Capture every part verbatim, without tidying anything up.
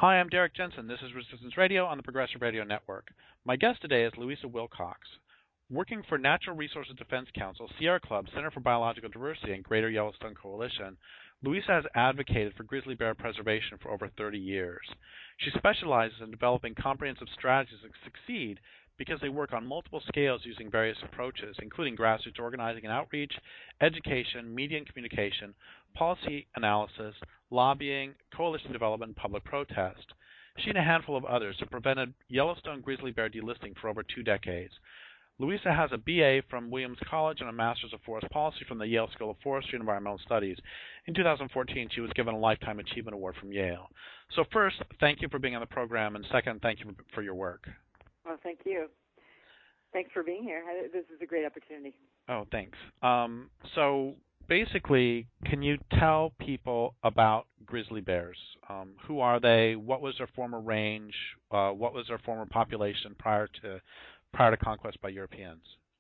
Hi, I'm Derek Jensen. This is Resistance Radio on the Progressive Radio Network. My guest today is Louisa Wilcox. Working for Natural Resources Defense Council, Sierra Club, Center for Biological Diversity, and Greater Yellowstone Coalition, Louisa has advocated for grizzly bear preservation for over thirty years. She specializes in developing comprehensive strategies that succeed because they work on multiple scales using various approaches, including grassroots organizing and outreach, education, media and communication, policy analysis, lobbying, coalition development, and public protest. She and a handful of others have prevented Yellowstone grizzly bear delisting for over two decades. Louisa has a B A from Williams College and a Master's of Forest Policy from the Yale School of Forestry and Environmental Studies. In two thousand fourteen, she was given a Lifetime Achievement Award from Yale. So first, thank you for being on the program, and second, thank you for your work. Well, thank you. Thanks for being here. This is a great opportunity. Oh, thanks. Um, so basically, can you tell people about grizzly bears? Um, who are they? What was their former range? Uh, what was their former population prior to prior to conquest by Europeans?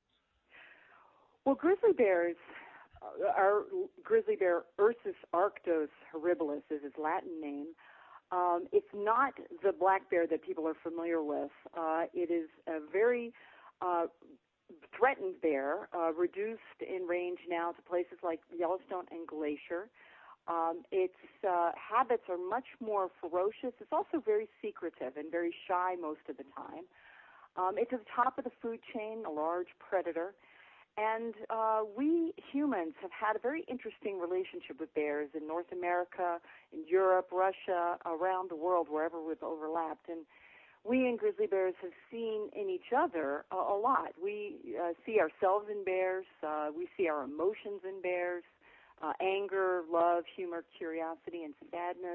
Well, grizzly bears, uh, our grizzly bear Ursus arctos horribilis is his Latin name. Um, it's not the black bear that people are familiar with. Uh, it is a very uh, threatened bear, uh, reduced in range now to places like Yellowstone and Glacier. Um, its uh, habits are much more ferocious. It's also very secretive and very shy most of the time. Um, it's at the top of the food chain, a large predator. And uh, we humans have had a very interesting relationship with bears in North America, in Europe, Russia, around the world, wherever we've overlapped. And we and grizzly bears have seen in each other a, a lot. We uh, see ourselves in bears. Uh, we see our emotions in bears, uh, anger, love, humor, curiosity, and sadness.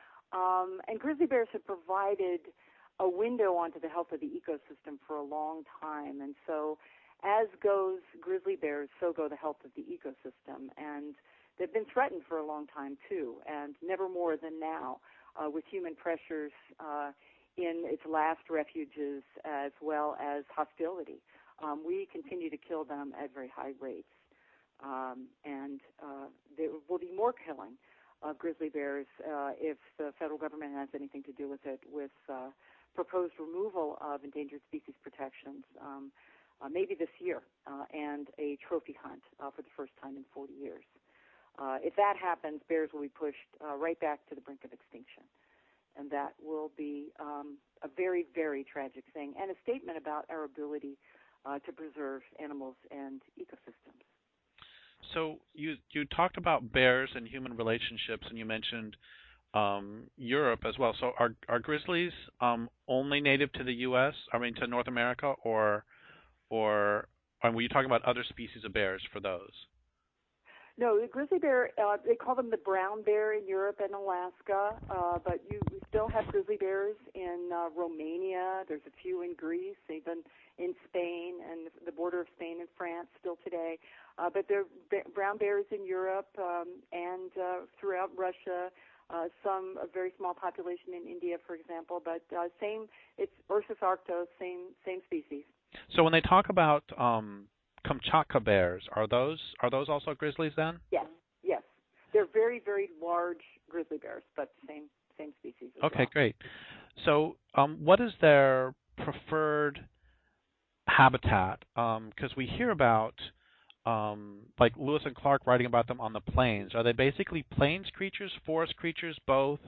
Um, and grizzly bears have provided a window onto the health of the ecosystem for a long time. And so as goes grizzly bears, so go the health of the ecosystem. And they've been threatened for a long time, too, and never more than now, uh, with human pressures uh, in its last refuges as well as hostility. Um, we continue to kill them at very high rates. Um, and uh, there will be more killing of grizzly bears uh, if the federal government has anything to do with it, with uh, proposed removal of endangered species protections, um, uh, maybe this year, uh, and a trophy hunt uh, for the first time in forty years. Uh, if that happens, bears will be pushed uh, right back to the brink of extinction. And that will be um, a very, very tragic thing, and a statement about our ability uh, to preserve animals and ecosystems. So you you talked about bears and human relationships, and you mentioned um, Europe as well. So are are grizzlies um, only native to the U S? I mean, to North America, or or and were you talking about other species of bears for those? No, the grizzly bear, uh, they call them the brown bear in Europe and Alaska, uh, but you we still have grizzly bears in uh, Romania. There's a few in Greece, even in Spain and the border of Spain and France still today. Uh, but there are brown bears in Europe um, and uh, throughout Russia, uh, some, a very small population in India, for example, but uh, same, it's Ursus arctos, same, same species. So when they talk about um, Kamchatka bears, are those are those also grizzlies then? Yes, yes. They're very, very large grizzly bears, but same same species as Okay, well. great. So um, what is their preferred habitat? Because um, we hear about um, like Lewis and Clark writing about them on the plains. Are they basically plains creatures, forest creatures, both?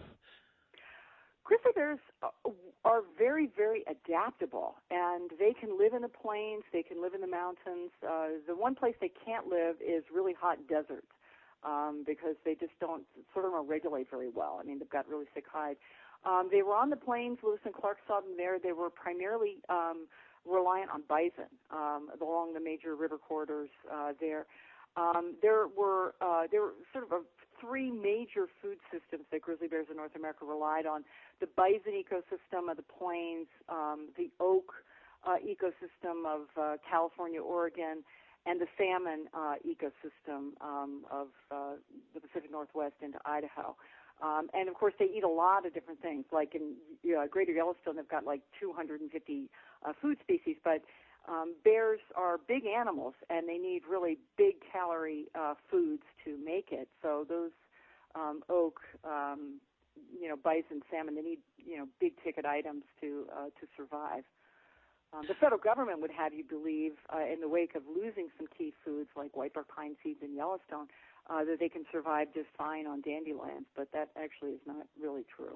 Grizzly bears are very, very adaptable, and they can live in the plains, they can live in the mountains. Uh, the one place they can't live is really hot desert um, because they just don't sort of don't regulate very well. I mean, they've got really thick hide. Um, they were on the plains. Lewis and Clark saw them there. They were primarily um, reliant on bison um, along the major river corridors uh, there. Um, there were uh, there were sort of a, three major food systems that grizzly bears in North America relied on: the bison ecosystem of the plains, um, the oak uh, ecosystem of uh, California, Oregon, and the salmon uh, ecosystem um, of uh, the Pacific Northwest into Idaho. Um, and of course, they eat a lot of different things. Like in uh, Greater Yellowstone, they've got like two hundred fifty uh, food species, but Um, bears are big animals, and they need really big calorie uh, foods to make it. So those um, oak, um, you know, bison, salmon. They need, you know, big ticket items to uh, to survive. Um, the federal government would have you believe, uh, in the wake of losing some key foods like white bark pine seeds in Yellowstone, uh, that they can survive just fine on dandelions, but that actually is not really true.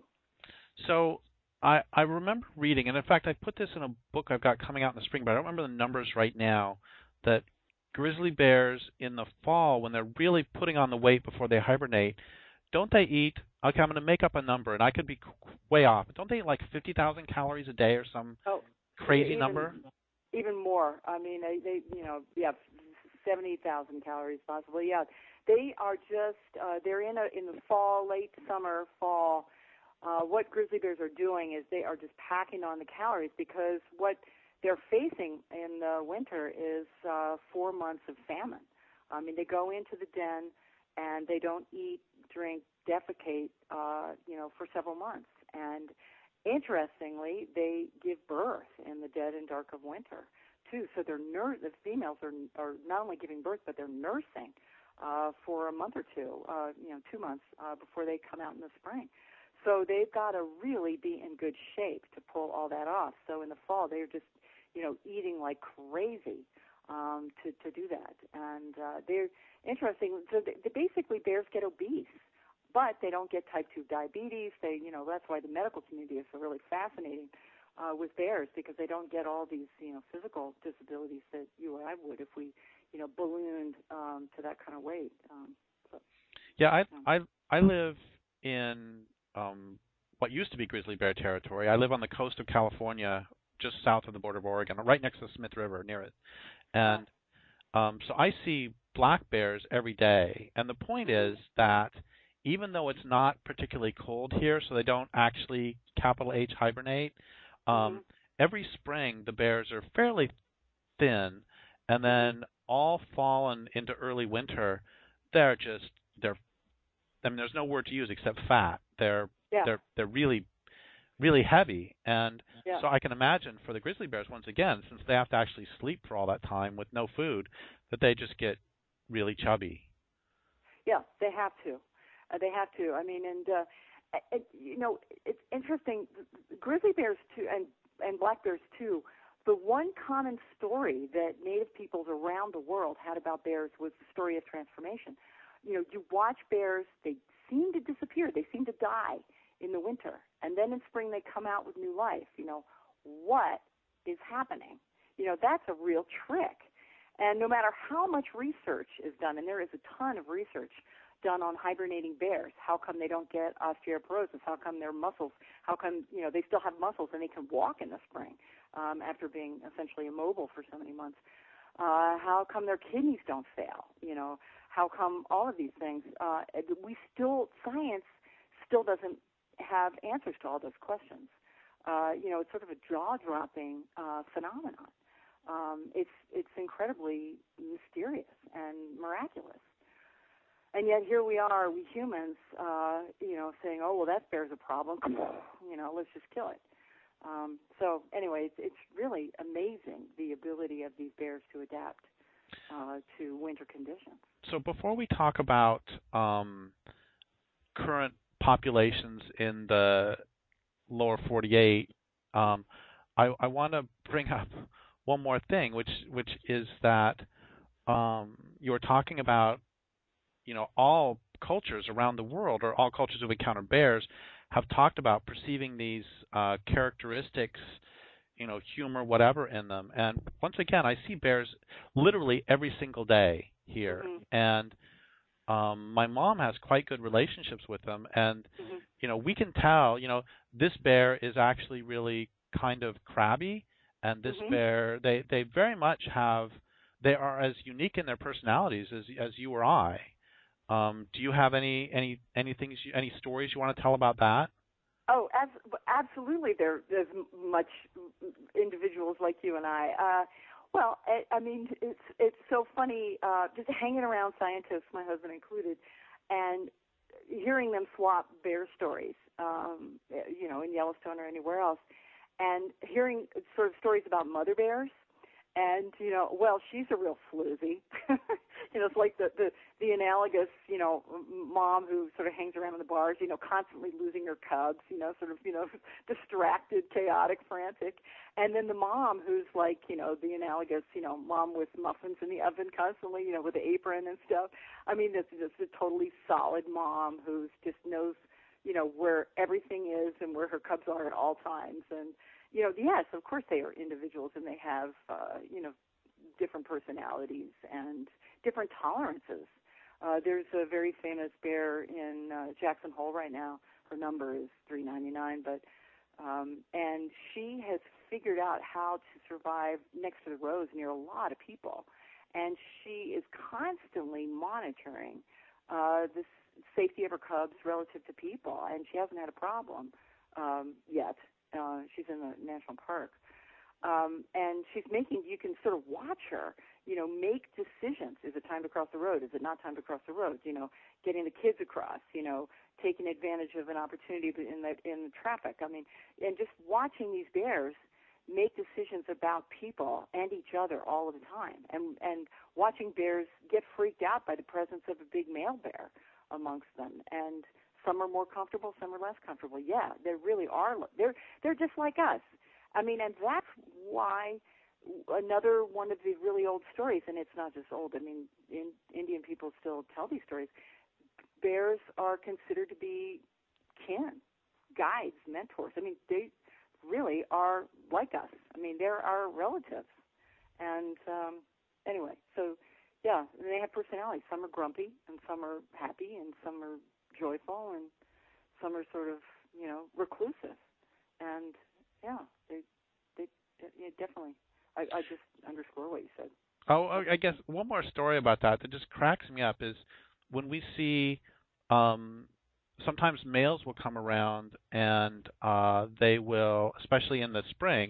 So I, I remember reading, and in fact I put this in a book I've got coming out in the spring, but I don't remember the numbers right now, that grizzly bears in the fall, when they're really putting on the weight before they hibernate, don't they eat, okay, I'm going to make up a number, and I could be way off, but don't they eat like fifty thousand calories a day or some oh, crazy even, number? Even more. I mean, they, they you know, yeah, seventy thousand calories possibly. Yeah, they are just, uh, they're in a in the fall, late summer, fall. Uh, what grizzly bears are doing is they are just packing on the calories, because what they're facing in the winter is uh, four months of famine. I mean, they go into the den and they don't eat, drink, defecate, uh, you know, for several months. And interestingly, they give birth in the dead and dark of winter too. So they're nur- the females are are not only giving birth, but they're nursing uh, for a month or two, uh, you know, two months uh, before they come out in the spring. So they've got to really be in good shape to pull all that off. So in the fall, they're just, you know, eating like crazy um, to to do that. And uh, they're interesting. So they, they basically, bears get obese, but they don't get type two diabetes. They, you know, that's why the medical community is so really fascinating uh, with bears, because they don't get all these, you know, physical disabilities that you or I would if we, you know, ballooned um, to that kind of weight. Um, so, Yeah, I um, I I live in um, what used to be grizzly bear territory. I live on the coast of California, just south of the border of Oregon, right next to the Smith River, near it. And um, so I see black bears every day. And the point is that even though it's not particularly cold here, so they don't actually, capital H, hibernate, um, mm-hmm. every spring the bears are fairly thin, and then all fall and into early winter, they're just, they're, I mean, there's no word to use except fat. They're, yeah. they're, they're really really heavy. And yeah. so I can imagine for the grizzly bears, once again, since they have to actually sleep for all that time with no food, that they just get really chubby. Yeah, they have to. Uh, they have to. I mean, and, uh, it, you know, it's interesting. Grizzly bears, too, and, and black bears, too, the one common story that native peoples around the world had about bears was the story of transformation. You know, you watch bears, they seem to disappear. They seem to die in the winter, and then in spring they come out with new life. You know, what is happening? You know, that's a real trick. And no matter how much research is done, and there is a ton of research done on hibernating bears, how come they don't get osteoporosis? How come their muscles, how come, you know, they still have muscles and they can walk in the spring um, after being essentially immobile for so many months? Uh, how come their kidneys don't fail? You know, how come all of these things? Uh, we still, science still doesn't have answers to all those questions. Uh, you know, it's sort of a jaw-dropping uh, phenomenon. Um, it's it's incredibly mysterious and miraculous. And yet here we are, we humans, uh, you know, saying, oh, well, that bear's a problem. You know, let's just kill it. Um, so anyway, it's, it's really amazing, the ability of these bears to adapt uh, to winter conditions. So before we talk about um, current populations in the lower forty-eight, um, I, I want to bring up one more thing, which which is that um, you were talking about, you know, all cultures around the world, or all cultures who've encountered bears, have talked about perceiving these uh, characteristics, you know, humor, whatever, in them. And once again, I see bears literally every single day here, Mm-hmm. and um, my mom has quite good relationships with them, and Mm-hmm. you know, we can tell, you know, this bear is actually really kind of crabby, and this Mm-hmm. bear, they they very much have, they are as unique in their personalities as as you or I. Um, do you have any any any things, you, any stories you want to tell about that? Oh, as, absolutely. There, there's much individuals like you and I. Uh, well, I, I mean, it's it's so funny uh, just hanging around scientists, my husband included, and hearing them swap bear stories, um, you know, in Yellowstone or anywhere else, and hearing sort of stories about mother bears And, you know, well, she's a real floozy. You know, it's like the, the, the analogous, you know, mom who sort of hangs around in the bars, you know, constantly losing her cubs, you know, sort of, you know, distracted, chaotic, frantic. And then the mom who's like, you know, the analogous, you know, mom with muffins in the oven constantly, you know, with the apron and stuff. I mean, this is just a totally solid mom who just knows, you know, where everything is and where her cubs are at all times. And, you know, yes, of course they are individuals and they have, uh, you know, different personalities and different tolerances. Uh, there's a very famous bear in uh, Jackson Hole right now. Her number is three ninety-nine, but um, and she has figured out how to survive next to the roads near a lot of people, and she is constantly monitoring uh, the safety of her cubs relative to people, and she hasn't had a problem um, yet. Uh, she's in the national park. Um, and she's making, you can sort of watch her, you know, make decisions. Is it time to cross the road? Is it not time to cross the road? You know, getting the kids across, you know, taking advantage of an opportunity in the, in the traffic. I mean, and just watching these bears make decisions about people and each other all of the time. And, and watching bears get freaked out by the presence of a big male bear amongst them. And some are more comfortable, some are less comfortable. Yeah, they really are. They're, they're just like us. I mean, and that's why another one of the really old stories, and it's not just old, I mean, in, Indian people still tell these stories, bears are considered to be kin, guides, mentors. I mean, they really are like us. I mean, they're our relatives. And um, anyway, so, yeah, they have personalities. Some are grumpy, and some are happy, and some are joyful, and some are sort of, you know, reclusive. And yeah, they, they, yeah, definitely. I, I just underscore what you said. Oh, I guess one more story about that that just cracks me up is when we see um, sometimes males will come around and uh, they will, especially in the spring,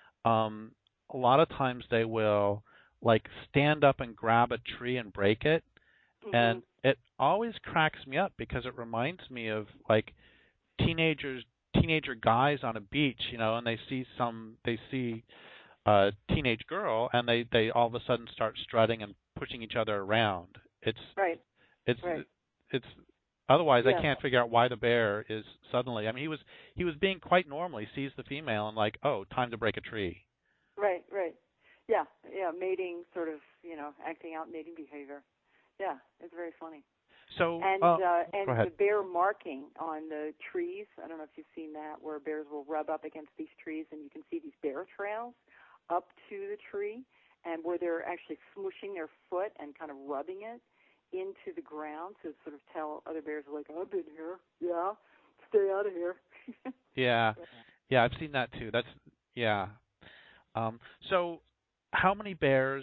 um, a lot of times they will like stand up and grab a tree and break it. Mm-hmm. And it always cracks me up because it reminds me of like teenagers teenager guys on a beach, you know, and they see some, they see a teenage girl, and they, they all of a sudden start strutting and pushing each other around. It's right. It's right. it's otherwise yeah. I can't figure out why the bear is suddenly. I mean, he was he was being quite normal. He sees the female and like, oh, time to break a tree. Right, right. Yeah, yeah. Mating, sort of, you know, acting out mating behavior. Yeah, it's very funny. So, and uh, uh, and go ahead. the bear marking on the trees. I don't know if you've seen that, where bears will rub up against these trees, and you can see these bear trails up to the tree, and where they're actually smooshing their foot and kind of rubbing it into the ground to sort of tell other bears, like, I've been here. Yeah, stay out of here. yeah, yeah, I've seen that too. That's yeah. Um, so, how many bears?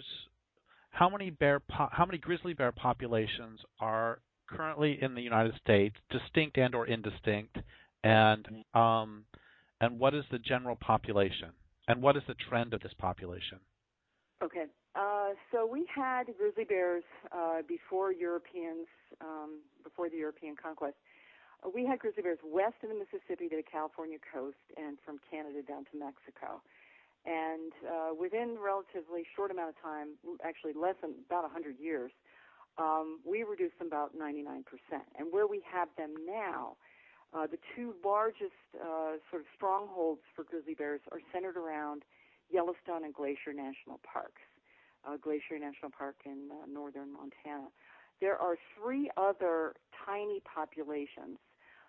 How many bear? Po- how many grizzly bear populations are currently in the United States, distinct and or indistinct, and um, and what is the general population, and what is the trend of this population? Okay, uh, so we had grizzly bears uh, before Europeans, um, before the European conquest. Uh, we had grizzly bears west of the Mississippi to the California coast, and from Canada down to Mexico. And uh, within a relatively short amount of time, actually less than about one hundred years, um, we reduced them about ninety-nine percent. And where we have them now, uh, the two largest uh, sort of strongholds for grizzly bears are centered around Yellowstone and Glacier National Parks, uh, Glacier National Park in uh, northern Montana. There are three other tiny populations,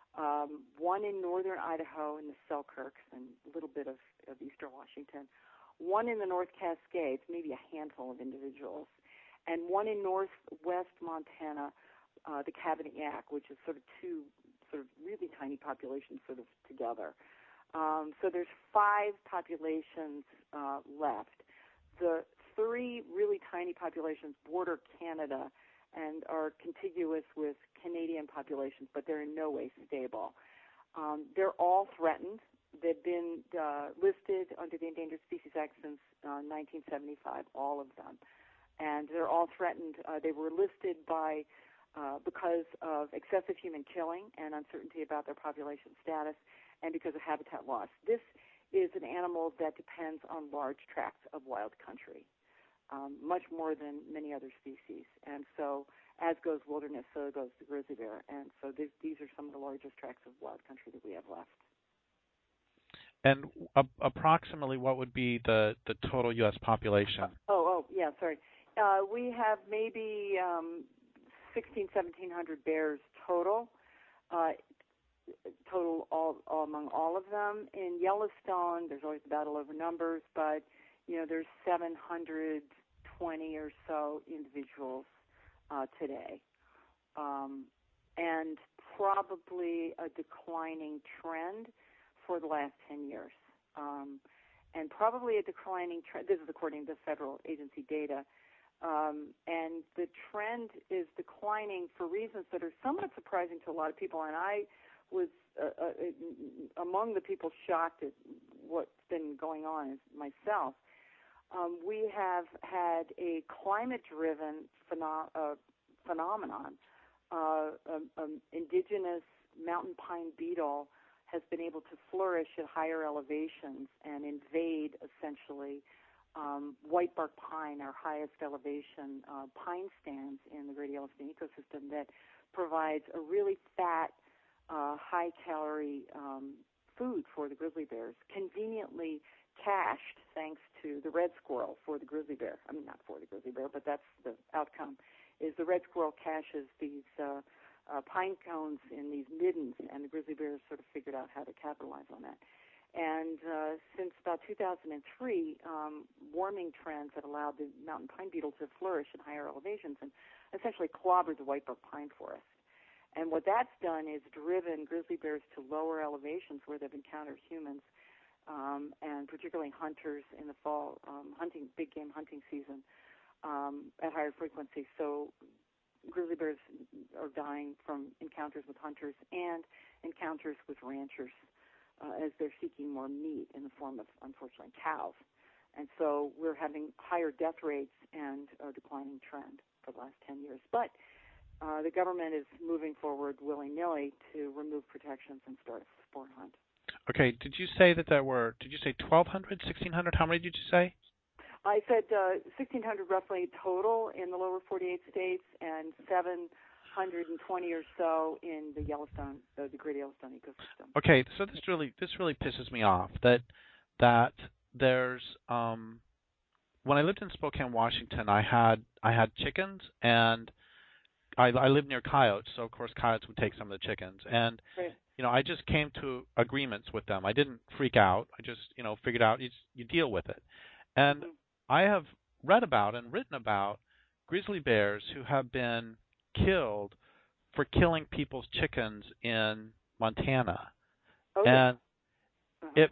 um, one in northern Idaho in the Selkirks and a little bit of, of eastern Washington, one in the North Cascades, maybe a handful of individuals, and one in northwest Montana, uh, the Kavanayak, which is sort of two sort of really tiny populations sort of together. Um, so there's five populations uh, left. The three really tiny populations border Canada and are contiguous with Canadian populations, but they're in no way stable. Um, they're all threatened. They've been uh, listed under the Endangered Species Act since uh, nineteen seventy-five, all of them. And they're all threatened. Uh, they were listed by uh, because of excessive human killing and uncertainty about their population status, and because of habitat loss. This is an animal that depends on large tracts of wild country. um, much more than many other species. And so, as goes wilderness, so goes the grizzly bear. And so th- these are some of the largest tracts of wild country that we have left. And uh, approximately what would be the, the total U S population? Oh, oh, yeah, sorry. Uh, we have maybe um, sixteen, seventeen hundred bears total, uh, total all, all among all of them. In Yellowstone, there's always a battle over numbers, but you know there's seven hundred twenty or so individuals uh, today, um, and probably a declining trend for the last ten years. Um, and probably a declining trend. This is according to federal agency data. Um, and the trend is declining for reasons that are somewhat surprising to a lot of people. And I was uh, uh, among the people shocked at what's been going on myself. Um, we have had a climate-driven pheno- uh, phenomenon. Uh, um, um, indigenous mountain pine beetle has been able to flourish at higher elevations and invade, essentially, um, white bark pine, our highest elevation uh, pine stands in the Great Yellowstone ecosystem, that provides a really fat, uh, high-calorie um, food for the grizzly bears, conveniently cached thanks to the red squirrel for the grizzly bear. I mean, not for the grizzly bear, but that's the outcome, is the red squirrel caches these uh, Uh, pine cones in these middens, and the grizzly bears sort of figured out how to capitalize on that. And uh, since about two thousand three, um, warming trends had allowed the mountain pine beetle to flourish in higher elevations and essentially clobbered the whitebark pine forest. And what that's done is driven grizzly bears to lower elevations where they've encountered humans, um, and particularly hunters in the fall, um, hunting big game hunting season um, at higher frequency. So grizzly bears are dying from encounters with hunters and encounters with ranchers uh, as they're seeking more meat in the form of, unfortunately, cows. And so we're having higher death rates and a declining trend for the last ten years. But uh, the government is moving forward willy-nilly to remove protections and start a sport hunt. Okay, did you say that there were, did you say twelve hundred, sixteen hundred? How many did you say? I said uh, sixteen hundred roughly total in the lower forty-eight states and seven hundred twenty or so in the Yellowstone, uh, the Great Yellowstone ecosystem. Okay, so this really this really pisses me off that that there's um, when I lived in Spokane, Washington, I had I had chickens, and I, I lived near coyotes, so of course coyotes would take some of the chickens, and Right. you know I just came to agreements with them. I didn't freak out. I just you know figured out you you deal with it, and Mm-hmm. I have read about and written about grizzly bears who have been killed for killing people's chickens in Montana. Oh, yeah. And Uh-huh. if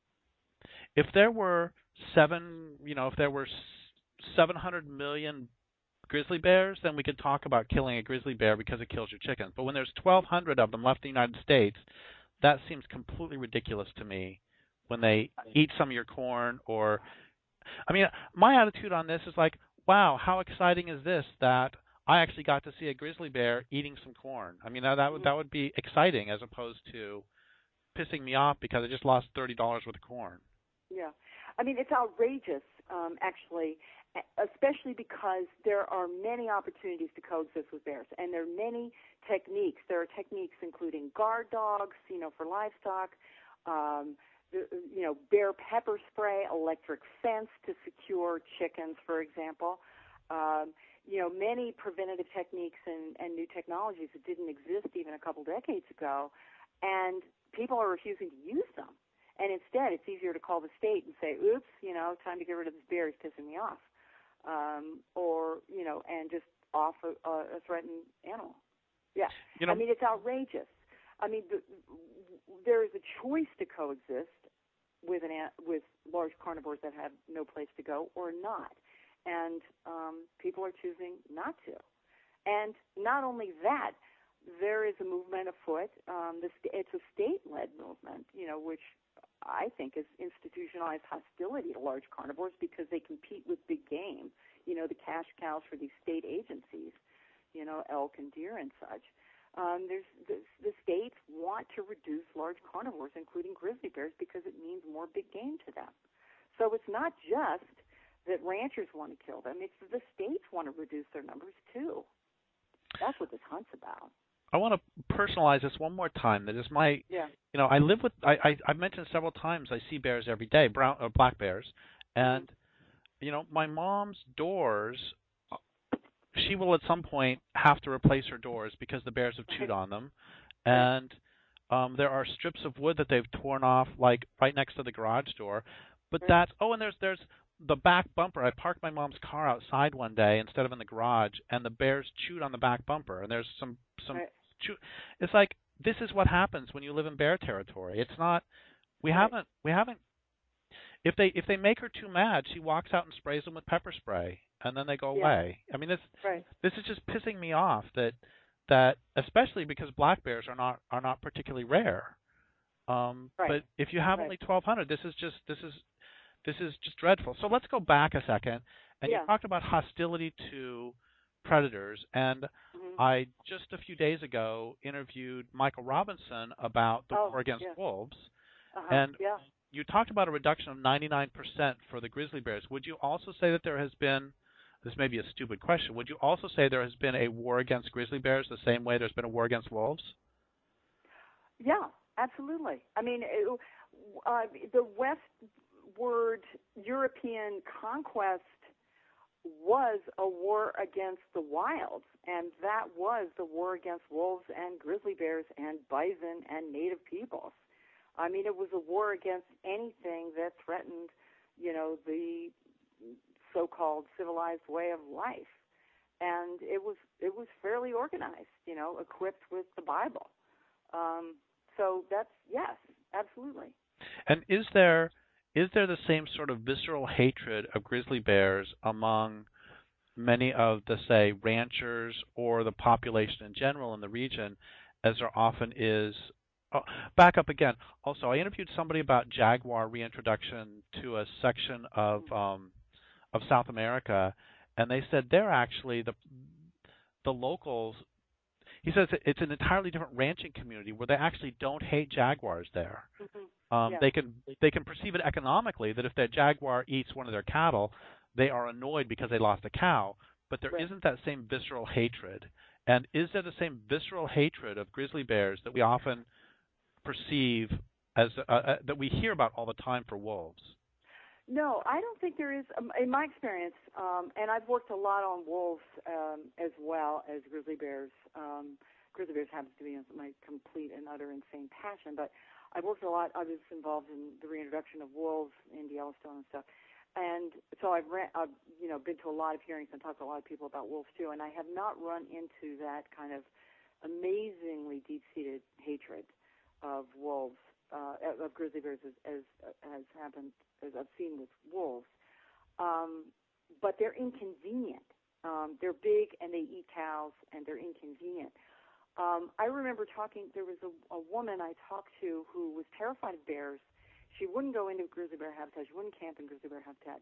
if there were seven, you know, if there were seven hundred million grizzly bears, then we could talk about killing a grizzly bear because it kills your chickens. But when there's twelve hundred of them left in the United States, that seems completely ridiculous to me. When they eat some of your corn, or I mean, my attitude on this is like, wow, how exciting is this that I actually got to see a grizzly bear eating some corn? I mean, that that would, that would be exciting as opposed to pissing me off because I just lost thirty dollars worth of corn. Yeah. I mean, it's outrageous, um, actually, especially because there are many opportunities to coexist with bears, and there are many techniques. There are techniques including guard dogs, you know, for livestock, um, you know, bear pepper spray, electric fence to secure chickens, for example. Um, you know, many preventative techniques and, and new technologies that didn't exist even a couple decades ago, and people are refusing to use them. And instead, it's easier to call the state and say, oops, you know, time to get rid of this bear, he's pissing me off. Um, or, you know, and just off a, a threatened animal. Yeah. You know, I mean, it's outrageous. I mean, the, there is a choice to coexist with an with large carnivores that have no place to go or not. And um, people are choosing not to. And not only that, there is a movement afoot. Um, the st- it's a state-led movement, you know, which I think is institutionalized hostility to large carnivores because they compete with big game, you know, the cash cows for these state agencies, you know, elk and deer and such. Um, there's the, the states want to reduce large carnivores, including grizzly bears, because it means more big game to them. So it's not just that ranchers want to kill them. It's the states want to reduce their numbers too. That's what this hunt's about. I want to personalize this one more time. That is my, yeah. you know, I live with. I, I I've mentioned several times I see bears every day, brown or black bears, and mm-hmm. you know, my mom's doors. She will at some point have to replace her doors because the bears have chewed on them, and um, there are strips of wood that they've torn off, like right next to the garage door. But that's oh, and there's there's the back bumper. I parked my mom's car outside one day instead of in the garage, and the bears chewed on the back bumper. And there's some some right. chew. It's like this is what happens when you live in bear territory. It's not. We right. haven't we haven't. If they if they make her too mad, she walks out and sprays them with pepper spray, and then they go yeah. away. I mean, this right. this is just pissing me off. That that especially because black bears are not are not particularly rare. Um, right. But if you have right. only twelve hundred, this is just this is this is just dreadful. So let's go back a second, and yeah. you talked about hostility to predators, and mm-hmm. I just a few days ago interviewed Michael Robinson about the oh, war against yeah. wolves, uh-huh. and yeah. you talked about a reduction of ninety-nine percent for the grizzly bears. Would you also say that there has been, this may be a stupid question, would you also say there has been a war against grizzly bears the same way there's been a war against wolves? Yeah, absolutely. I mean, it, uh, the westward European conquest was a war against the wilds, and that was the war against wolves and grizzly bears and bison and native peoples. I mean, it was a war against anything that threatened, you know, the so-called civilized way of life. And it was it was fairly organized, you know, equipped with the Bible. Um, so that's, yes, absolutely. And is there is there the same sort of visceral hatred of grizzly bears among many of the, say, ranchers or the population in general in the region as there often is? Oh, back up again. Also, I interviewed somebody about jaguar reintroduction to a section of um, of South America, and they said they're actually the the locals. He says it's an entirely different ranching community where they actually don't hate jaguars there. Mm-hmm. Um, yeah. They can they can perceive it economically that if their jaguar eats one of their cattle, they are annoyed because they lost a cow. But there right. isn't that same visceral hatred. And is there the same visceral hatred of grizzly bears that we often perceive as uh, uh, that we hear about all the time for wolves? No, I don't think there is. Um, in my experience, um, and I've worked a lot on wolves um, as well as grizzly bears. Um, grizzly bears happens to be my complete and utter insane passion, but I've worked a lot. I was involved in the reintroduction of wolves in Yellowstone and stuff, and so I've, ran, I've you know been to a lot of hearings and talked to a lot of people about wolves too, and I have not run into that kind of amazingly deep-seated hatred of wolves, uh, of grizzly bears, as, as uh, has happened, as I've seen with wolves. Um, but they're inconvenient. Um, they're big and they eat cows and they're inconvenient. Um, I remember talking, there was a, a woman I talked to who was terrified of bears. She wouldn't go into grizzly bear habitat. She wouldn't camp in grizzly bear habitat.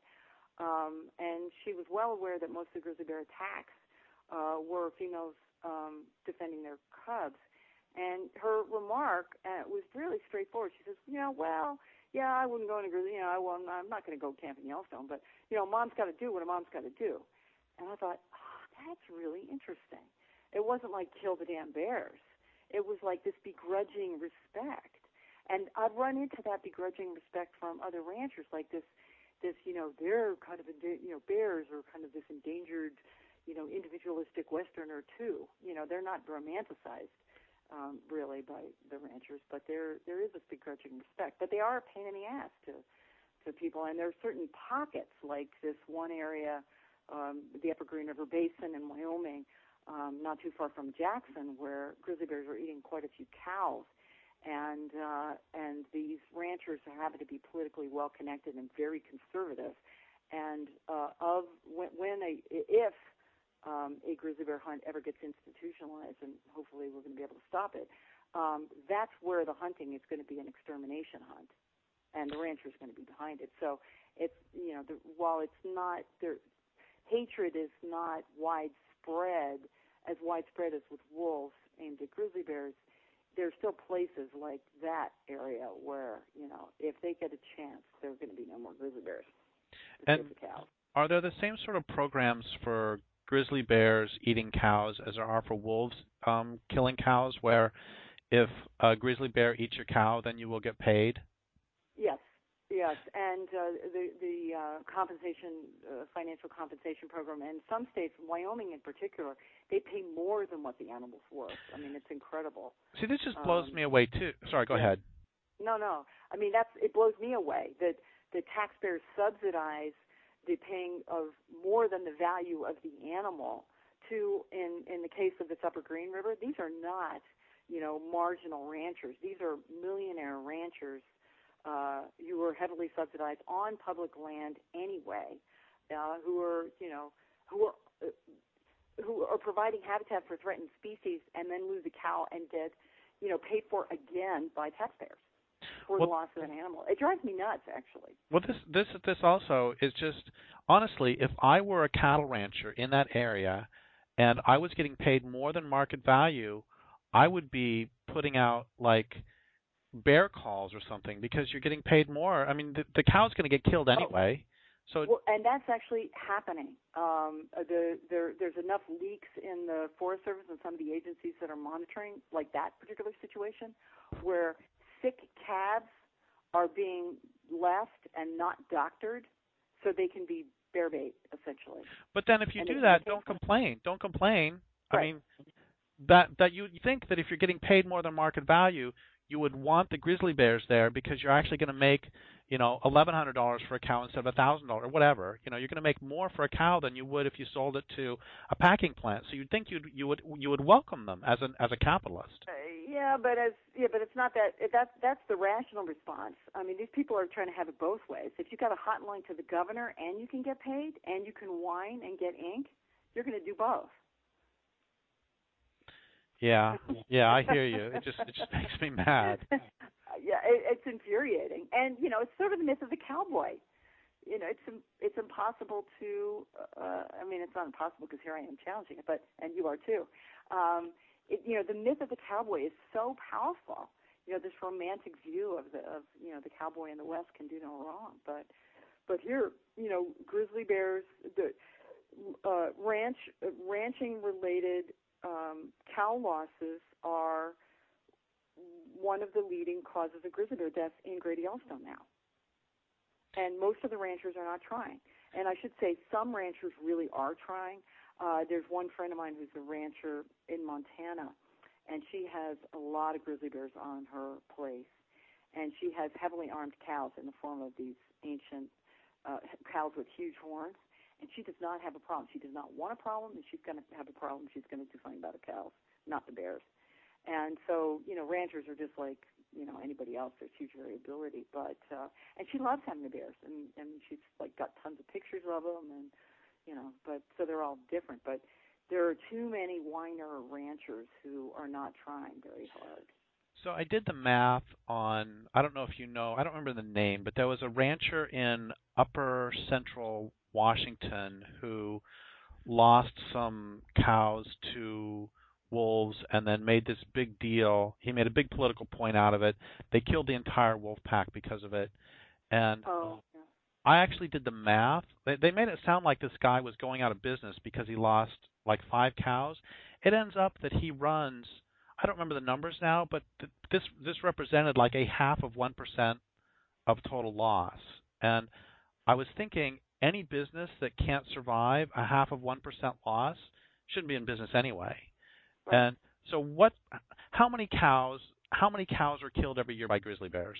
Um, and she was well aware that most of the grizzly bear attacks uh, were females um, defending their cubs. And her remark uh, was really straightforward. She says, you know, well, yeah, I wouldn't go into grizzly, you know, I, well, I'm not going to go camp in Yellowstone, but, you know, mom's got to do what a mom's got to do. And I thought, oh, that's really interesting. It wasn't like kill the damn bears. It was like this begrudging respect. And I've run into that begrudging respect from other ranchers, like this, this, you know, they're kind of, you know, bears are kind of this endangered, you know, individualistic Westerner too. You know, they're not romanticized. Um, really, by the ranchers, but there there is this begrudging respect. But they are a pain in the ass to to people, and there are certain pockets, like this one area, um, the Upper Green River Basin in Wyoming, um, not too far from Jackson, where grizzly bears are eating quite a few cows, and uh, and these ranchers happen to be politically well connected and very conservative, and uh, of when, when a if Um, a grizzly bear hunt ever gets institutionalized, and hopefully we're going to be able to stop it, um, that's where the hunting is going to be an extermination hunt, and the rancher is going to be behind it. So it's, you know, the, while it's not, there, hatred is not widespread, as widespread as with wolves aimed at grizzly bears, there's still places like that area where, you know, if they get a chance, there are going to be no more grizzly bears to and save the cows. are there the same sort of programs for grizzly bears eating cows as there are for wolves um, killing cows, where if a grizzly bear eats your cow, then you will get paid? Yes, yes, and uh, the the uh, compensation, uh, financial compensation program, in some states, Wyoming in particular, they pay more than what the animal's worth. I mean, it's incredible. See, this just blows Um, me away too. Sorry, go yeah. ahead. No, no. I mean, that's it blows me away that the taxpayers subsidize the paying of more than the value of the animal to, in in the case of this Upper Green River, these are not, you know, marginal ranchers. These are millionaire ranchers uh, who are heavily subsidized on public land anyway, uh, who are, you know, who are uh, who are providing habitat for threatened species and then lose a cow and get, you know, paid for again by taxpayers for Well, the loss of an animal. It drives me nuts, actually. well, this this this also is just honestly, if I were a cattle rancher in that area, and I was getting paid more than market value, I would be putting out like bear calls or something because you're getting paid more. I mean, the, the cow's going to get killed anyway. So, well, and that's actually happening. Um, the, there, there's enough leaks in the Forest Service and some of the agencies that are monitoring, like that particular situation, where sick calves are being left and not doctored so they can be bear bait, essentially. but then if you And do they that, can don't complain. Don't complain. I Right. mean, that that you think that if you're getting paid more than market value, you would want the grizzly bears there because you're actually going to make, you know, eleven hundred dollars for a cow instead of a thousand dollars or whatever. You know, you're going to make more for a cow than you would if you sold it to a packing plant. So you'd think you'd you would you would welcome them as an as a capitalist. Uh, yeah, but as yeah, but it's not that. It, that's that's the rational response. I mean, these people are trying to have it both ways. If you got a hotline to the governor and you can get paid and you can whine and get ink, you're going to do both. Yeah, yeah, I hear you. It just it just makes me mad. yeah, it, it's infuriating, and you know, it's sort of the myth of the cowboy. You know, it's it's impossible to. Uh, I mean, it's not impossible because here I am challenging it, but and you are too. Um, it, you know, the myth of the cowboy is so powerful. You know, this romantic view of the of you know the cowboy in the West can do no wrong, but but here, you know, grizzly bears, the uh, ranch uh, ranching related um, cow losses are one of the leading causes of grizzly bear deaths in Greater Yellowstone now. And most of the ranchers are not trying. And I should say some ranchers really are trying. Uh, there's one friend of mine who's a rancher in Montana, and she has a lot of grizzly bears on her place. And she has heavily armed cows in the form of these ancient uh, cows with huge horns. And she does not have a problem. She does not want a problem, and she's going to have a problem. She's going to do something about the cows, not the bears. And so, you know, ranchers are just like, you know, anybody else. There's huge variability. But, uh, and she loves having the bears. And, and she's, like, got tons of pictures of them. And, you know, but so they're all different. But there are too many whiner ranchers who are not trying very hard. So I did the math on, I don't know if you know, I don't remember the name, but there was a rancher in upper central Washington who lost some cows to wolves and then made this big deal. He made a big political point out of it. They killed the entire wolf pack because of it. And Oh, yeah. I actually did the math. They, they made it sound like this guy was going out of business because he lost like five cows. It ends up that he runs, I don't remember the numbers now, but th- this this represented like a half of one percent of total loss. And I was thinking any business that can't survive a half of one percent loss shouldn't be in business anyway. Right. And so what how many cows how many cows are killed every year by grizzly bears?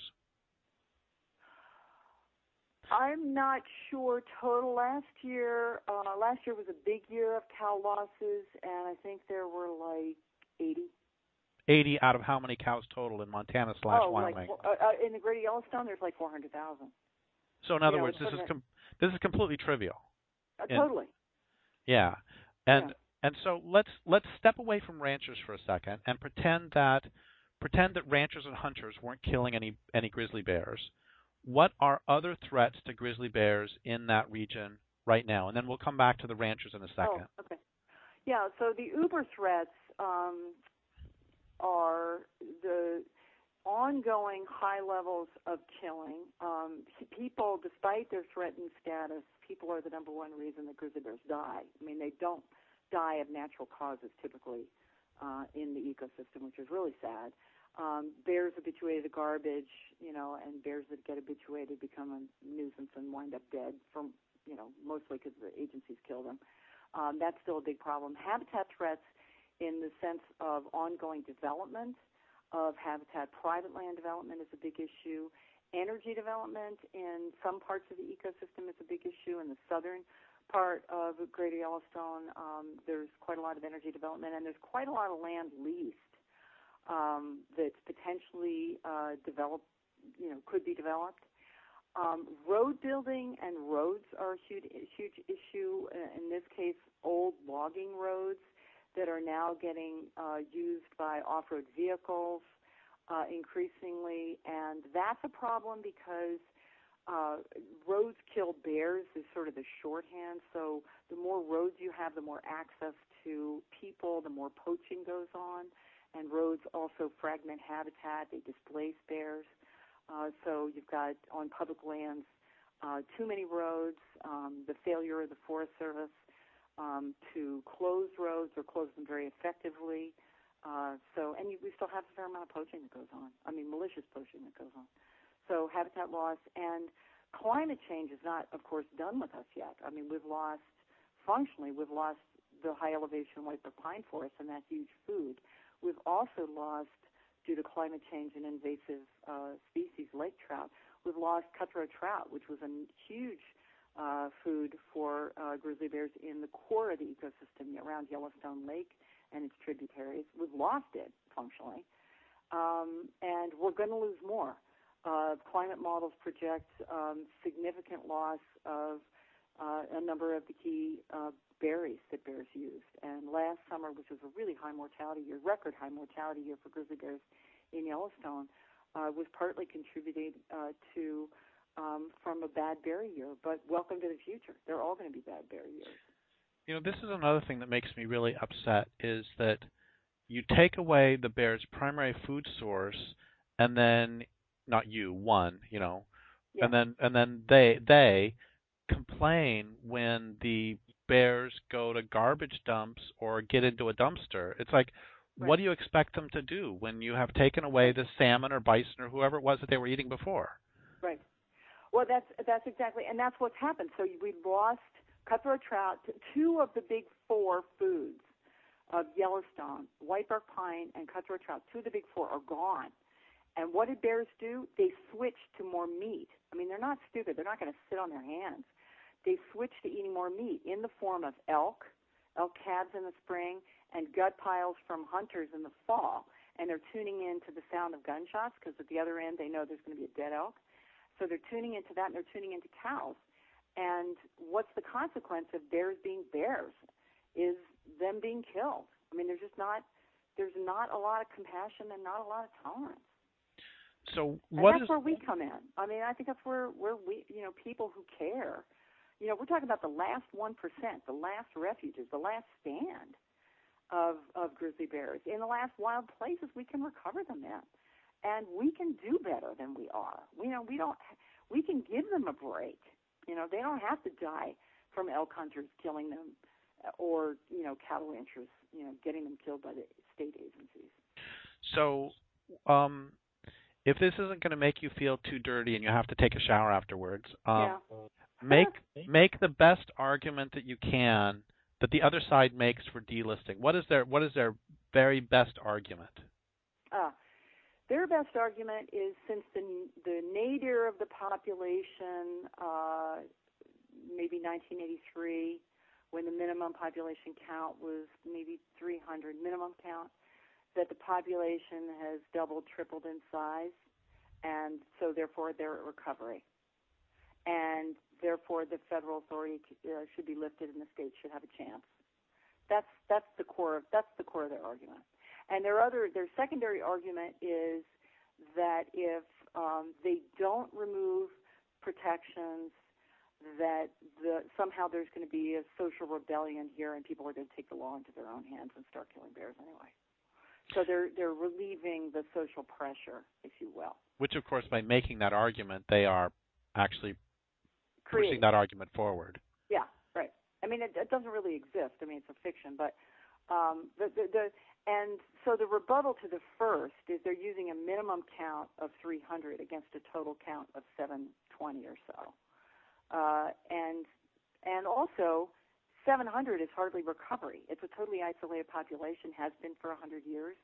I'm not sure total last year. Uh, last year was a big year of cow losses, and I think there were like eighty. eighty out of how many cows total in Montana slash Oh, Wyoming? like uh, uh, in the Greater Yellowstone, there's like four hundred thousand. So in other You know, words, this it's is sort of com- this is completely trivial. uh, And- totally. yeah, and Yeah. and so let's let's step away from ranchers for a second and pretend that pretend that ranchers and hunters weren't killing any any grizzly bears. What are other threats to grizzly bears in that region right now? And then we'll come back to the ranchers in a second. Oh, okay. Yeah. So the uber threats um, are the ongoing high levels of killing. Um, people, despite their threatened status, people are the number one reason that grizzly bears die. I mean, they don't die of natural causes typically uh, in the ecosystem, which is really sad. Um, bears habituated to garbage, you know, and bears that get habituated become a nuisance and wind up dead from, you know, mostly because the agencies kill them. Um, that's still a big problem. Habitat threats in the sense of ongoing development of habitat, private land development is a big issue. Energy development in some parts of the ecosystem is a big issue. In the southern part of Greater Yellowstone, um, there's quite a lot of energy development, and there's quite a lot of land leased um, that's potentially uh, developed, you know, could be developed. Um, road building and roads are a huge, huge issue. In this case, old logging roads that are now getting uh, used by off-road vehicles uh, increasingly, and that's a problem because uh, roads kill bears is sort of the shorthand. So the more roads you have, the more access to people, the more poaching goes on, and roads also fragment habitat. They displace bears. Uh, so you've got on public lands uh, too many roads, um, the failure of the Forest Service um, to close roads or close them very effectively. Uh, so, and you, we still have a fair amount of poaching that goes on. I mean, malicious poaching that goes on. So habitat loss and climate change is not, of course, done with us yet. I mean, we've lost, functionally, we've lost the high elevation white pine forest and that huge food. We've also lost, due to climate change and invasive uh, species, lake trout, we've lost cutthroat trout, which was a huge uh, food for uh, grizzly bears in the core of the ecosystem around Yellowstone Lake and its tributaries. We've lost it, functionally, um, and we're going to lose more. Uh, climate models project um, significant loss of uh, a number of the key uh, berries that bears used. And last summer, which was a really high mortality year, record high mortality year for grizzly bears in Yellowstone, uh, was partly contributed uh, to um, from a bad berry year. But welcome to the future. They're all going to be bad berry years. You know, this is another thing that makes me really upset is that you take away the bear's primary food source, and then not you, one, you know, Yeah. and then and then they they complain when the bears go to garbage dumps or get into a dumpster. It's like, Right. what do you expect them to do when you have taken away the salmon or bison or whoever it was that they were eating before? Right. Well, that's that's exactly, and that's what's happened. So we lost cutthroat trout, two of the big four foods of Yellowstone, whitebark pine and cutthroat trout. Two of the big four are gone. And what did bears do? They switched to more meat. I mean, they're not stupid. They're not going to sit on their hands. They switched to eating more meat in the form of elk, elk calves in the spring, and gut piles from hunters in the fall. And they're tuning in to the sound of gunshots because at the other end they know there's going to be a dead elk. So they're tuning into that, and they're tuning into cows. And what's the consequence of bears being bears is them being killed. I mean, there's just not, there's not a lot of compassion and not a lot of tolerance. So and what that's is where we come in. I mean, I think that's where, where we, you know, people who care, you know, we're talking about the last one percent, the last refuges, the last stand of of grizzly bears. In the last wild places we can recover them in. And we can do better than we are. We know we don't, we can give them a break. You know, they don't have to die from elk hunters killing them or, you know, cattle ranchers, you know, getting them killed by the state agencies. So, um, if this isn't going to make you feel too dirty and you have to take a shower afterwards, um, yeah. make make the best argument that you can that the other side makes for delisting. What is their what is their very best argument? Uh, their best argument is since the the nadir of the population, uh, maybe nineteen eighty-three, when the minimum population count was maybe three hundred minimum count, that the population has doubled, tripled in size, and so therefore they're at recovery. And therefore the federal authority uh, should be lifted and the states should have a chance. That's that's the core of that's the core of their argument. And their other their secondary argument is that if um, they don't remove protections, that the, somehow there's going to be a social rebellion here and people are going to take the law into their own hands and start killing bears anyway. So they're they're relieving the social pressure, if you will. Which, of course, by making that argument, they are actually Creating. pushing that argument forward. Yeah, right. I mean, it, it doesn't really exist. I mean, it's a fiction, but um, the, the the and so the rebuttal to the first is they're using a minimum count of three hundred against a total count of seven twenty or so, uh, and and also seven hundred is hardly recovery. It's a totally isolated population, has been for one hundred years.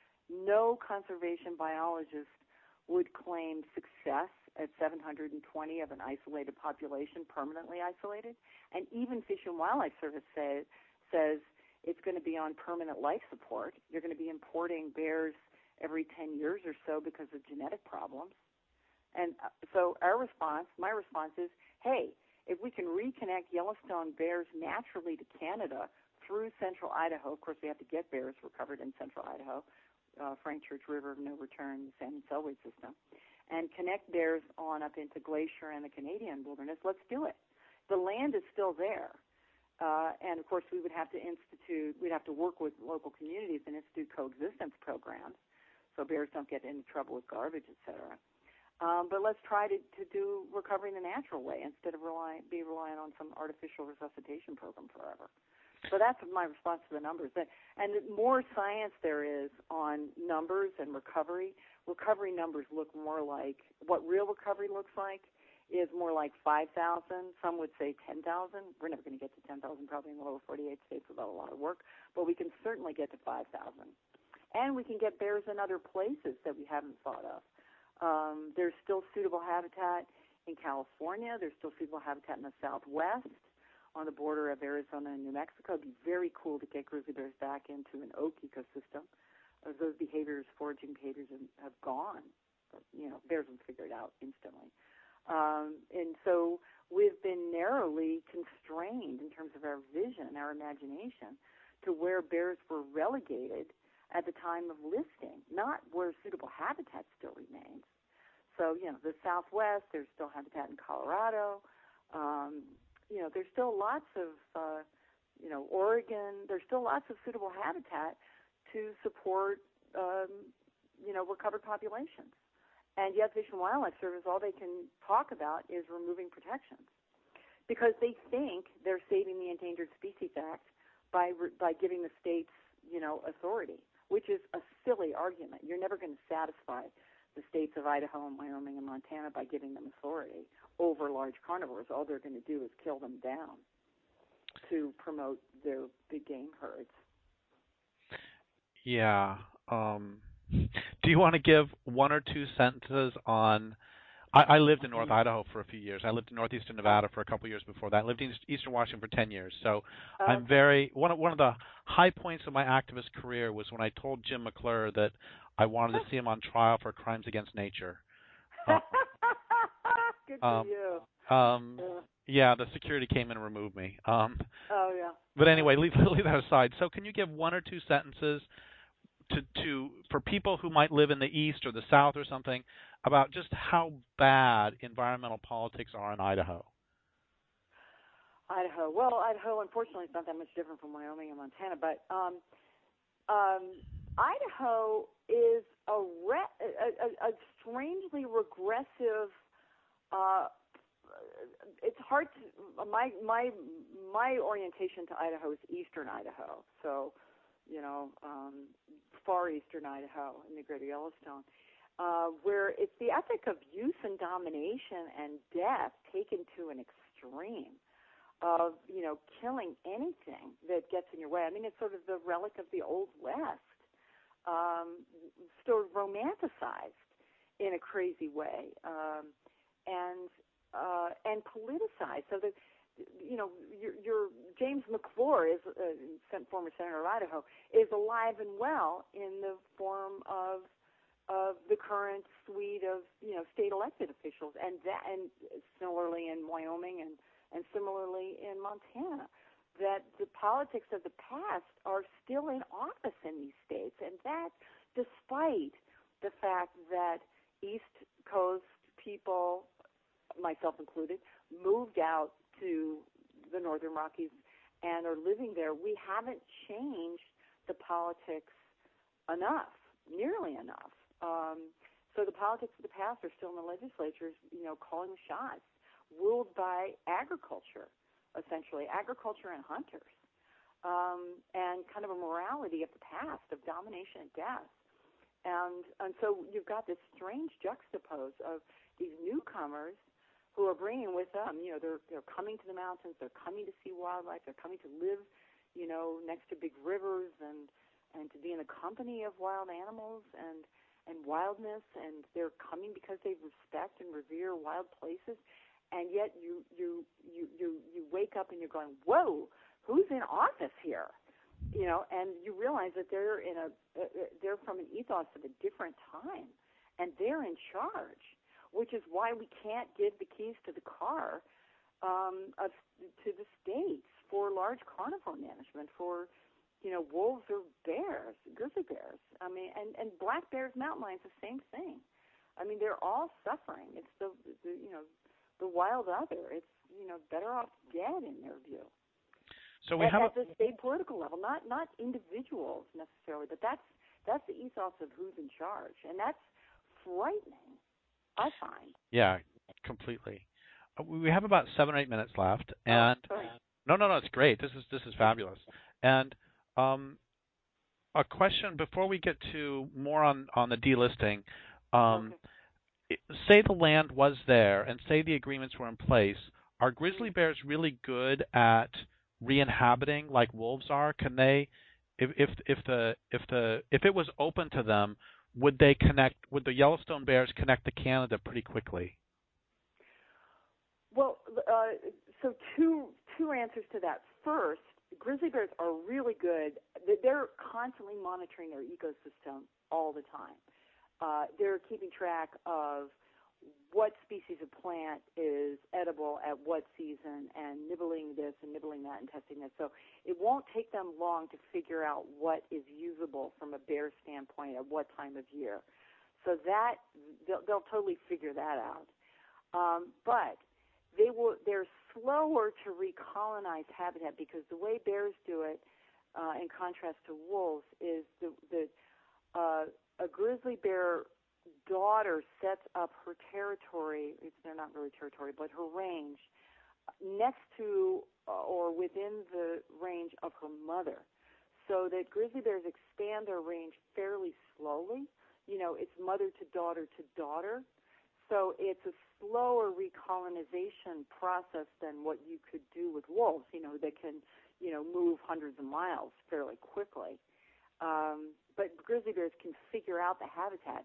No conservation biologist would claim success at seven hundred twenty of an isolated population, permanently isolated. And even Fish and Wildlife Service say, says it's going to be on permanent life support. You're going to be importing bears every ten years or so because of genetic problems. And so our response, my response is, hey, if we can reconnect Yellowstone bears naturally to Canada through central Idaho, of course we have to get bears recovered in central Idaho, uh, Frank Church River of No Return, the Salmon Selway system, and connect bears on up into Glacier and the Canadian wilderness, let's do it. The land is still there. Uh, and, of course, we would have to institute, we'd have to work with local communities and institute coexistence programs so bears don't get into trouble with garbage, et cetera. Um, but let's try to, to do recovery in the natural way instead of rely, be reliant on some artificial resuscitation program forever. So that's my response to the numbers. And the more science there is on numbers and recovery, recovery numbers look more like, what real recovery looks like is more like five thousand. Some would say ten thousand. We're never going to get to ten thousand probably in the lower forty-eight states without a lot of work, but we can certainly get to five thousand. And we can get bears in other places that we haven't thought of. Um, there's still suitable habitat in California. There's still suitable habitat in the Southwest on the border of Arizona and New Mexico. It'd be very cool to get grizzly bears back into an oak ecosystem. As those behaviors, foraging behaviors, have gone. But, you know, bears would figure it out instantly. Um, and so we've been narrowly constrained in terms of our vision, our imagination, to where bears were relegated at the time of listing, not where suitable habitat still remains. So, you know, the Southwest, there's still habitat in Colorado. Um, you know, there's still lots of, uh, you know, Oregon, there's still lots of suitable habitat to support, um, you know, recovered populations. And yet Fish and Wildlife Service, all they can talk about is removing protections because they think they're saving the Endangered Species Act by by giving the states, you know, authority, which is a silly argument. You're never going to satisfy the states of Idaho and Wyoming and Montana by giving them authority over large carnivores. All they're going to do is kill them down to promote their big game herds. Yeah. Um, do you want to give one or two sentences on? I, I lived in North Idaho for a few years. I lived in northeastern Nevada for a couple of years before that. I lived in eastern Washington for ten years. So uh, I'm very one of one of the high points of my activist career was when I told Jim McClure that I wanted to see him on trial for crimes against nature. Um, Good for um, you. Um, yeah. yeah, the security came and removed me. Um, oh yeah. But anyway, leave, leave that aside. So, can you give one or two sentences to, to for people who might live in the East or the South or something about just how bad environmental politics are in Idaho? Idaho. Well, Idaho, unfortunately, is not that much different from Wyoming and Montana, but um, um, Idaho is a, re- a, a, a strangely regressive. Uh, it's hard to my my my orientation to Idaho is eastern Idaho, so you know um, far eastern Idaho in the Greater Yellowstone, uh, where it's the ethic of use and domination and death taken to an extreme of you know killing anything that gets in your way. I mean, it's sort of the relic of the Old West, um, sort of romanticized in a crazy way, um, and Uh, and politicized, so that you know your, your James McClure is uh, former senator of Idaho is alive and well in the form of of the current suite of you know state elected officials, and that and similarly in Wyoming and and similarly in Montana, that the politics of the past are still in office in these states, and that despite the fact that East Coast people, myself included, moved out to the Northern Rockies and are living there, we haven't changed the politics enough, nearly enough. Um, so the politics of the past are still in the legislatures, you know, calling the shots, ruled by agriculture, essentially, agriculture and hunters, um, and kind of a morality of the past of domination and death. And and so you've got this strange juxtapose of these newcomers who are bringing with them, you know, they're they're coming to the mountains, they're coming to see wildlife, they're coming to live, you know, next to big rivers and and to be in the company of wild animals and and wildness, and they're coming because they respect and revere wild places, and yet you you you you you wake up and you're going, whoa, who's in office here? You know, and you realize that they're in a uh, they're from an ethos of a different time, and they're in charge, which is why we can't give the keys to the car um, of, to the states for large carnivore management, for, you know, wolves or bears, grizzly bears. I mean, and, and black bears, mountain lions, the same thing. I mean, they're all suffering. It's the, the you know the wild other. It's, you know, better off dead in their view. So we at, have at the state political level, not not individuals necessarily, but that's that's the ethos of who's in charge, and that's frightening, I find. Yeah, completely. Uh, We have about seven or eight minutes left, and oh, sorry. no, no, no, it's great. This is this is fabulous. And um, a question before we get to more on on the delisting. Um, Okay. it- say the land was there, and say the agreements were in place. Are grizzly bears really good at re-inhabiting like wolves are? Can they, if if if the if the if it was open to them, would they connect? Would the Yellowstone bears connect to Canada pretty quickly? Well, uh, so two two answers to that. First, grizzly bears are really good. They're constantly monitoring their ecosystem all the time. Uh, they're keeping track of what species of plant is edible at what season, and nibbling this and nibbling that and testing this. So it won't take them long to figure out what is usable from a bear standpoint at what time of year. So that they'll, they'll totally figure that out. Um, but they will. They're slower to recolonize habitat because the way bears do it, uh, in contrast to wolves, is the the uh, a grizzly bear daughter sets up her territory, it's, they're not really territory, but her range, next to uh, or within the range of her mother, so that grizzly bears expand their range fairly slowly. You know, it's mother to daughter to daughter. So it's a slower recolonization process than what you could do with wolves, you know, that can, you know, move hundreds of miles fairly quickly. Um, but grizzly bears can figure out the habitat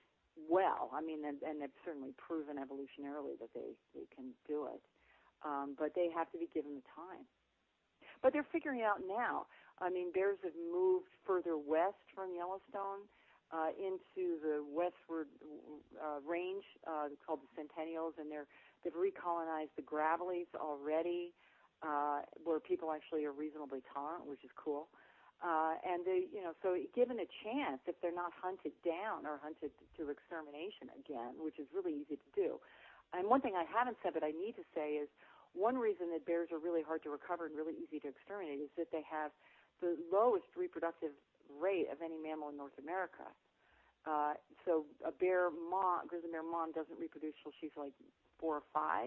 well. I mean, and, and they've certainly proven evolutionarily that they, they can do it. Um, but they have to be given the time. But they're figuring it out now. I mean, bears have moved further west from Yellowstone uh, into the westward uh, range uh, called the Centennials, and they're, they've recolonized the Gravelies already, uh, where people actually are reasonably tolerant, which is cool. Uh, and they, you know, so given a chance, if they're not hunted down or hunted to extermination again, which is really easy to do. And one thing I haven't said, but I need to say, is one reason that bears are really hard to recover and really easy to exterminate is that they have the lowest reproductive rate of any mammal in North America. Uh, so a bear mom, grizzly bear mom, doesn't reproduce till she's like four or five,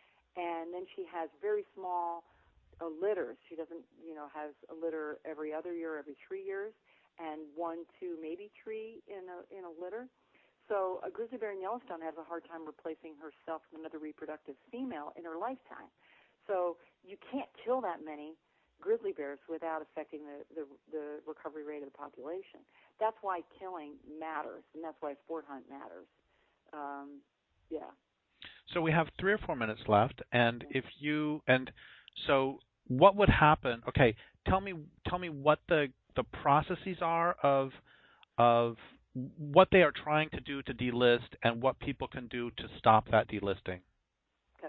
and then she has very small uh, litters. She doesn't, you know, has a litter every other year, every three years, and one, two, maybe three in a in a litter. So a grizzly bear in Yellowstone has a hard time replacing herself with another reproductive female in her lifetime. So you can't kill that many grizzly bears without affecting the, the, the recovery rate of the population. That's why killing matters, and that's why sport hunt matters. Um, yeah. So we have three or four minutes left, and if you and so what would happen? Okay, tell me tell me what the the processes are of of what they are trying to do to delist and what people can do to stop that delisting. Okay.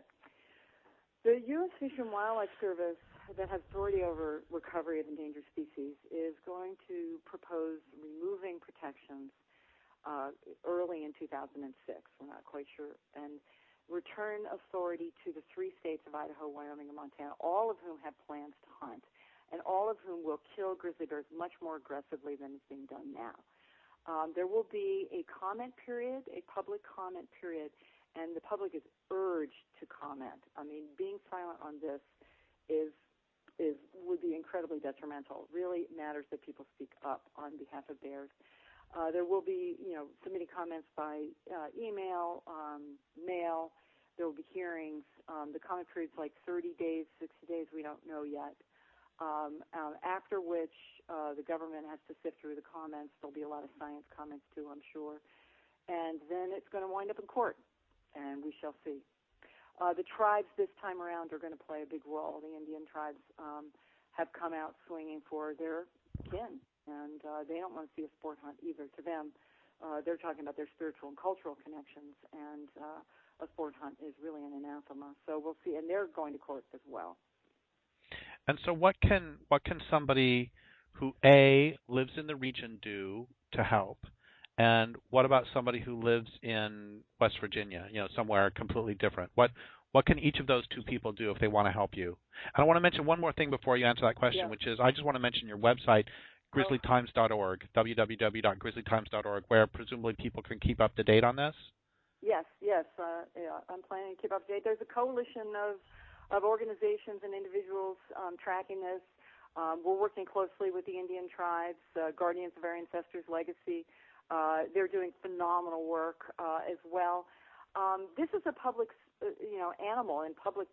The U S Fish and Wildlife Service, that has authority over recovery of endangered species, is going to propose removing protections uh, early in two thousand six. We're not quite sure. And return authority to the three states of Idaho, Wyoming, and Montana, all of whom have plans to hunt, and all of whom will kill grizzly bears much more aggressively than is being done now. Um, there will be a comment period, a public comment period, and the public is urged to comment. I mean, being silent on this is is would be incredibly detrimental. It really matters that people speak up on behalf of bears. Uh, there will be, you know, submitting comments by uh, email, um, mail. There will be hearings. Um, the comment period's like thirty days, sixty days. We don't know yet. Um, um, after which uh, the government has to sift through the comments. There'll be a lot of science comments too, I'm sure. And then it's going to wind up in court, and we shall see. Uh, the tribes this time around are going to play a big role. The Indian tribes um, have come out swinging for their kin, and uh, they don't want to see a sport hunt either. To them, uh, they're talking about their spiritual and cultural connections, and uh, a sport hunt is really an anathema. So we'll see, and they're going to court as well. And so what can what can somebody who, A, lives in the region do to help? And what about somebody who lives in West Virginia, you know, somewhere completely different? What what can each of those two people do if they want to help you? And I want to mention one more thing before you answer that question, Yeah. which is I just want to mention your website, grizzly times dot org, w w w dot grizzly times dot org, where presumably people can keep up to date on this. Yes, yes. Uh, yeah, I'm planning to keep up to date. There's a coalition of of organizations and individuals um, tracking this. Um, we're working closely with the Indian tribes, uh, Guardians of Our Ancestors' Legacy. Uh, they're doing phenomenal work uh, as well. Um, this is a public, uh, you know, animal in public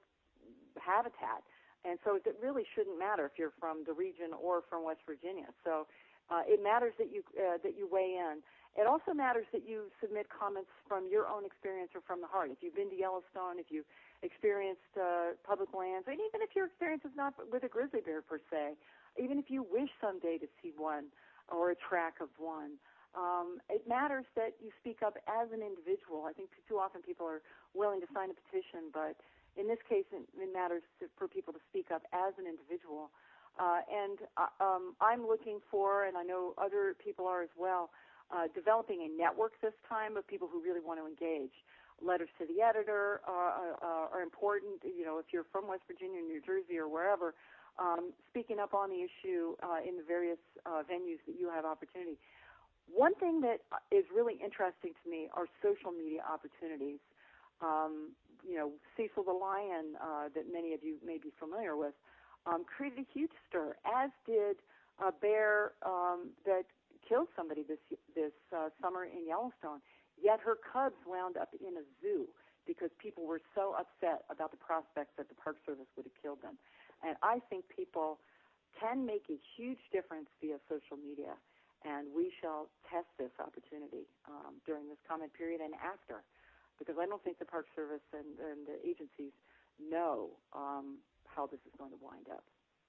habitat, and so it really shouldn't matter if you're from the region or from West Virginia. So uh, it matters that you uh, that you weigh in. It also matters that you submit comments from your own experience or from the heart. If you've been to Yellowstone, if you've experienced uh, public lands, and even if your experience is not with a grizzly bear per se, even if you wish someday to see one or a track of one, um, it matters that you speak up as an individual. I think too often people are willing to sign a petition, but in this case, it, it matters to, for people to speak up as an individual. Uh, and uh, um, I'm looking for, and I know other people are as well, Uh, developing a network this time of people who really want to engage. Letters to the editor are, are, are important. You know, if you're from West Virginia, New Jersey, or wherever, um, speaking up on the issue uh, in the various uh, venues that you have opportunity. One thing that is really interesting to me are social media opportunities. Um, you know, Cecil the Lion, uh, that many of you may be familiar with, um, created a huge stir, as did a bear um, that killed somebody this this uh, summer in Yellowstone, yet her cubs wound up in a zoo because people were so upset about the prospects that the Park Service would have killed them. And I think people can make a huge difference via social media, and we shall test this opportunity um, during this comment period and after, because I don't think the Park Service and, and the agencies know um, how this is going to wind up.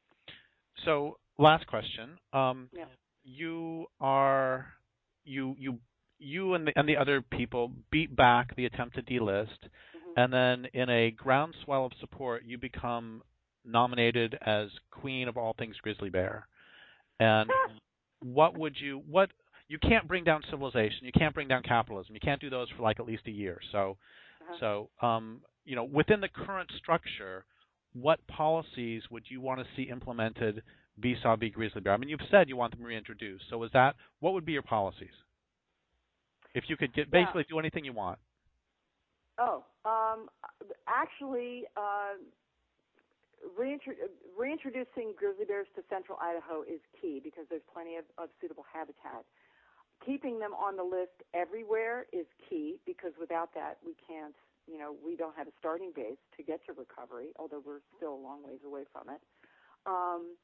So, last question. Um, yeah. You are you you you and the and the other people beat back the attempt to delist, mm-hmm. and then in a groundswell of support, you become nominated as Queen of all things Grizzly Bear. And what would you what you can't bring down civilization, you can't bring down capitalism, you can't do those for like at least a year. So uh-huh. so um, you know, within the current structure, what policies would you want to see implemented vis-a-vis grizzly bear? I mean, you've said you want them reintroduced. So is that, what would be your policies? If you could get basically yeah. do anything you want. Oh, um, actually, uh, reintro- reintroducing grizzly bears to central Idaho is key because there's plenty of, of suitable habitat. Keeping them on the list everywhere is key because without that, we can't, you know, we don't have a starting base to get to recovery, although we're still a long ways away from it. Um,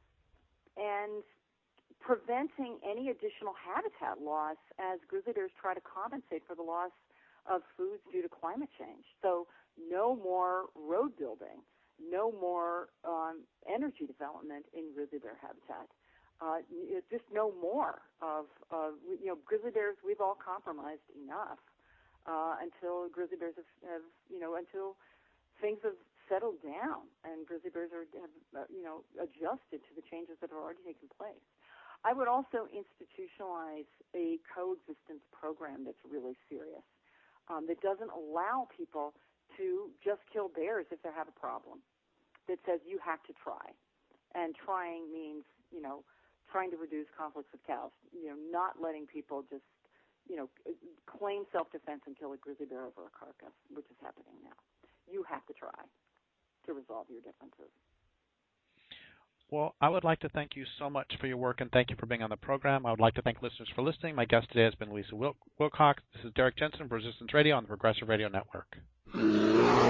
and preventing any additional habitat loss as grizzly bears try to compensate for the loss of foods due to climate change. So no more road building, no more um, energy development in grizzly bear habitat. Uh, just no more of, of, you know, grizzly bears, we've all compromised enough uh, until grizzly bears have, have, you know, until things have settled down and grizzly bears are, have, uh, you know, adjusted to the changes that have already taken place. I would also institutionalize a coexistence program that's really serious, um, that doesn't allow people to just kill bears if they have a problem, that says you have to try. And trying means, you know, trying to reduce conflicts with cows. You know, not letting people just, you know, claim self-defense and kill a grizzly bear over a carcass, which is happening now. You have to try to resolve your differences. Well, I would like to thank you so much for your work, and thank you for being on the program. I would like to thank listeners for listening. My guest today has been Louisa Wil- Wilcox. This is Derek Jensen for Resistance Radio on the Progressive Radio Network.